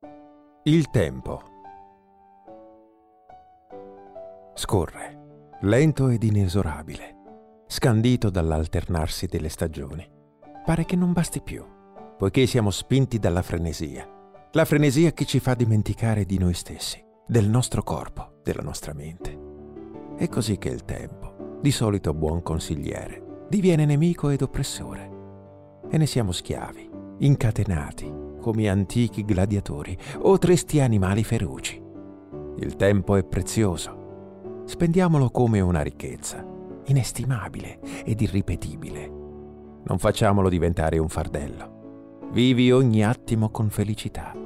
Il tempo scorre, lento ed inesorabile, scandito dall'alternarsi delle stagioni. Pare che non basti più, poiché siamo spinti dalla frenesia. La frenesia che ci fa dimenticare di noi stessi, del nostro corpo, della nostra mente. È così che il tempo, di solito buon consigliere, diviene nemico ed oppressore. E ne siamo schiavi, incatenati, come antichi gladiatori o tristi animali feroci. Il tempo è prezioso. Spendiamolo come una ricchezza, inestimabile ed irripetibile. Non facciamolo diventare un fardello. Vivi ogni attimo con felicità.